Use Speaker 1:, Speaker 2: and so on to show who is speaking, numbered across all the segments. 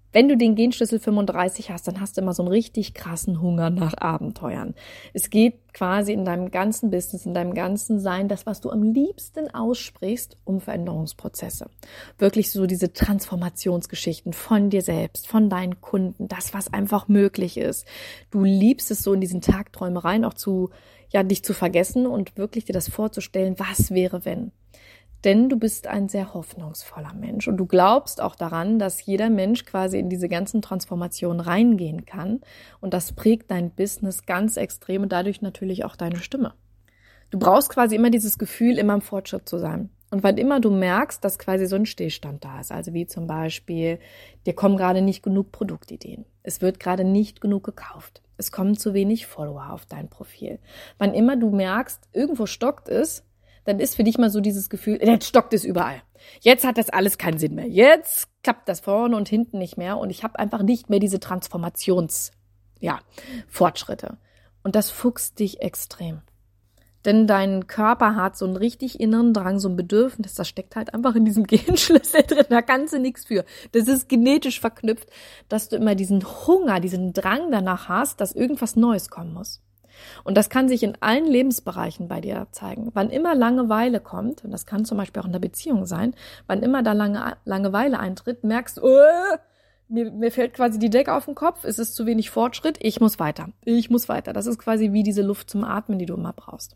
Speaker 1: Wenn du den Genschlüssel 35 hast, dann hast du immer so einen richtig krassen Hunger nach Abenteuern. Es geht quasi in deinem ganzen Business, in deinem ganzen Sein, das, was du am liebsten aussprichst, um Veränderungsprozesse. Wirklich so diese Transformationsgeschichten von dir selbst, von deinen Kunden, das, was einfach möglich ist. Du liebst es so in diesen Tagträumereien auch dich zu vergessen und wirklich dir das vorzustellen, was wäre, wenn. Denn du bist ein sehr hoffnungsvoller Mensch und du glaubst auch daran, dass jeder Mensch quasi in diese ganzen Transformationen reingehen kann und das prägt dein Business ganz extrem und dadurch natürlich auch deine Stimme. Du brauchst quasi immer dieses Gefühl, immer im Fortschritt zu sein. Und wann immer du merkst, dass quasi so ein Stillstand da ist, also wie zum Beispiel, dir kommen gerade nicht genug Produktideen, es wird gerade nicht genug gekauft, es kommen zu wenig Follower auf dein Profil. Wann immer du merkst, irgendwo stockt es, dann ist für dich mal so dieses Gefühl, jetzt stockt es überall. Jetzt hat das alles keinen Sinn mehr. Jetzt klappt das vorne und hinten nicht mehr und ich habe einfach nicht mehr diese Fortschritte. Und das fuchst dich extrem. Denn dein Körper hat so einen richtig inneren Drang, so ein Bedürfnis, das steckt halt einfach in diesem Genschlüssel drin, da kannst du nichts für. Das ist genetisch verknüpft, dass du immer diesen Hunger, diesen Drang danach hast, dass irgendwas Neues kommen muss. Und das kann sich in allen Lebensbereichen bei dir zeigen. Wann immer Langeweile kommt, und das kann zum Beispiel auch in der Beziehung sein, wann immer da Langeweile eintritt, merkst du, mir fällt quasi die Decke auf den Kopf, es ist zu wenig Fortschritt, ich muss weiter. Das ist quasi wie diese Luft zum Atmen, die du immer brauchst.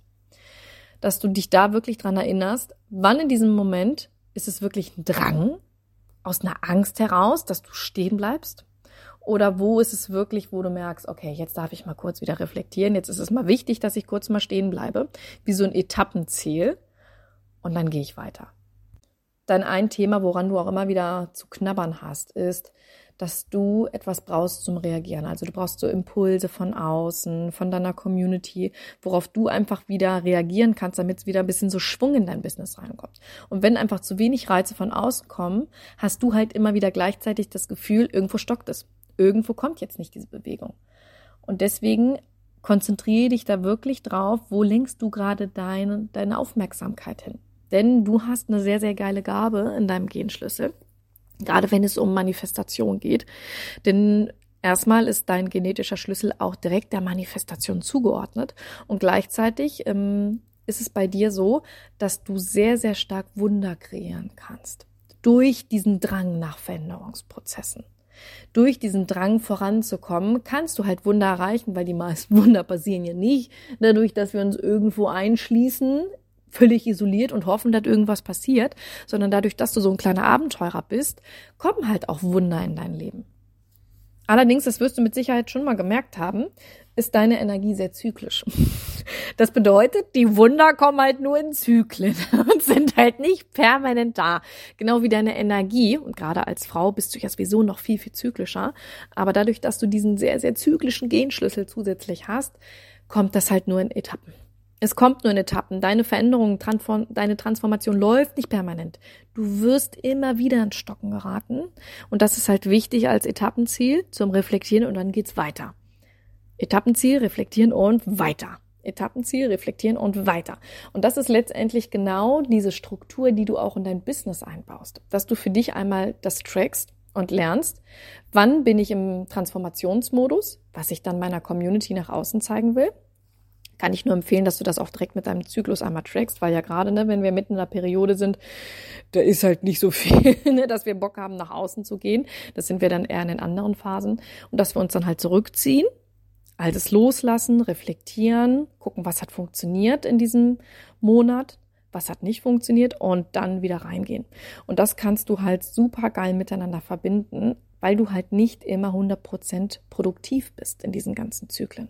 Speaker 1: Dass du dich da wirklich dran erinnerst, wann in diesem Moment ist es wirklich ein Drang, aus einer Angst heraus, dass du stehen bleibst? Oder wo ist es wirklich, wo du merkst, okay, jetzt darf ich mal kurz wieder reflektieren, jetzt ist es mal wichtig, dass ich kurz mal stehen bleibe, wie so ein Etappenziel und dann gehe ich weiter. Dann ein Thema, woran du auch immer wieder zu knabbern hast, ist, dass du etwas brauchst zum Reagieren. Also du brauchst so Impulse von außen, von deiner Community, worauf du einfach wieder reagieren kannst, damit es wieder ein bisschen so Schwung in dein Business reinkommt. Und wenn einfach zu wenig Reize von außen kommen, hast du halt immer wieder gleichzeitig das Gefühl, irgendwo stockt es. Irgendwo kommt jetzt nicht diese Bewegung. Und deswegen konzentriere dich da wirklich drauf, wo lenkst du gerade deine Aufmerksamkeit hin. Denn du hast eine sehr, sehr geile Gabe in deinem Genschlüssel, gerade wenn es um Manifestation geht. Denn erstmal ist dein genetischer Schlüssel auch direkt der Manifestation zugeordnet. Und gleichzeitig ist es bei dir so, dass du sehr, sehr stark Wunder kreieren kannst. Durch diesen Drang nach Veränderungsprozessen. Durch diesen Drang voranzukommen, kannst du halt Wunder erreichen, weil die meisten Wunder passieren ja nicht dadurch, dass wir uns irgendwo einschließen, völlig isoliert und hoffen, dass irgendwas passiert, sondern dadurch, dass du so ein kleiner Abenteurer bist, kommen halt auch Wunder in dein Leben. Allerdings, das wirst du mit Sicherheit schon mal gemerkt haben, ist deine Energie sehr zyklisch. Das bedeutet, die Wunder kommen halt nur in Zyklen und sind halt nicht permanent da. Genau wie deine Energie. Und gerade als Frau bist du ja sowieso noch viel, viel zyklischer. Aber dadurch, dass du diesen sehr, sehr zyklischen Genschlüssel zusätzlich hast, kommt das halt nur in Etappen. Es kommt nur in Etappen. Deine Veränderung, deine Transformation läuft nicht permanent. Du wirst immer wieder ins Stocken geraten. Und das ist halt wichtig als Etappenziel zum Reflektieren und dann geht's weiter. Etappenziel, reflektieren und weiter. Etappenziel, reflektieren und weiter. Und das ist letztendlich genau diese Struktur, die du auch in dein Business einbaust. Dass du für dich einmal das trackst und lernst, wann bin ich im Transformationsmodus, was ich dann meiner Community nach außen zeigen will. Kann ich nur empfehlen, dass du das auch direkt mit deinem Zyklus einmal trackst, weil ja gerade, wenn wir mitten in der Periode sind, da ist halt nicht so viel, dass wir Bock haben, nach außen zu gehen. Das sind wir dann eher in den anderen Phasen. Und dass wir uns dann halt zurückziehen, Altes loslassen, reflektieren, gucken, was hat funktioniert in diesem Monat, was hat nicht funktioniert und dann wieder reingehen. Und das kannst du halt super geil miteinander verbinden, weil du halt nicht immer 100% produktiv bist in diesen ganzen Zyklen.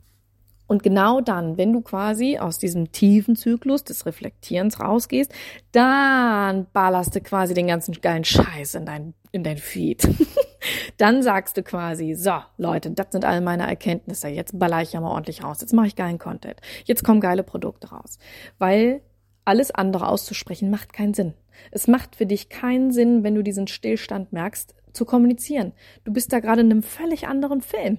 Speaker 1: Und genau dann, wenn du quasi aus diesem tiefen Zyklus des Reflektierens rausgehst, dann ballerst du quasi den ganzen geilen Scheiß in dein Feed. Dann sagst du quasi, so Leute, das sind all meine Erkenntnisse, jetzt baller ich ja mal ordentlich raus, jetzt mache ich geilen Content, jetzt kommen geile Produkte raus. Weil alles andere auszusprechen macht keinen Sinn. Es macht für dich keinen Sinn, wenn du diesen Stillstand merkst, zu kommunizieren. Du bist da gerade in einem völlig anderen Film.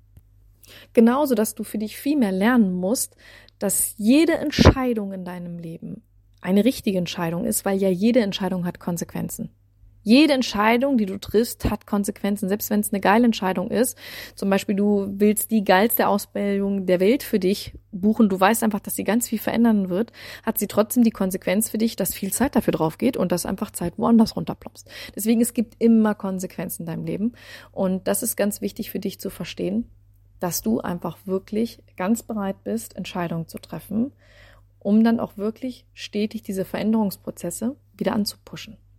Speaker 1: Genauso, dass du für dich viel mehr lernen musst, dass jede Entscheidung in deinem Leben eine richtige Entscheidung ist, weil ja jede Entscheidung hat Konsequenzen. Jede Entscheidung, die du triffst, hat Konsequenzen. Selbst wenn es eine geile Entscheidung ist, zum Beispiel du willst die geilste Ausbildung der Welt für dich buchen, du weißt einfach, dass sie ganz viel verändern wird, hat sie trotzdem die Konsequenz für dich, dass viel Zeit dafür drauf geht und dass einfach Zeit woanders runterploppst. Deswegen, es gibt immer Konsequenzen in deinem Leben und das ist ganz wichtig für dich zu verstehen, dass du einfach wirklich ganz bereit bist, Entscheidungen zu treffen, um dann auch wirklich stetig diese Veränderungsprozesse wieder anzupushen.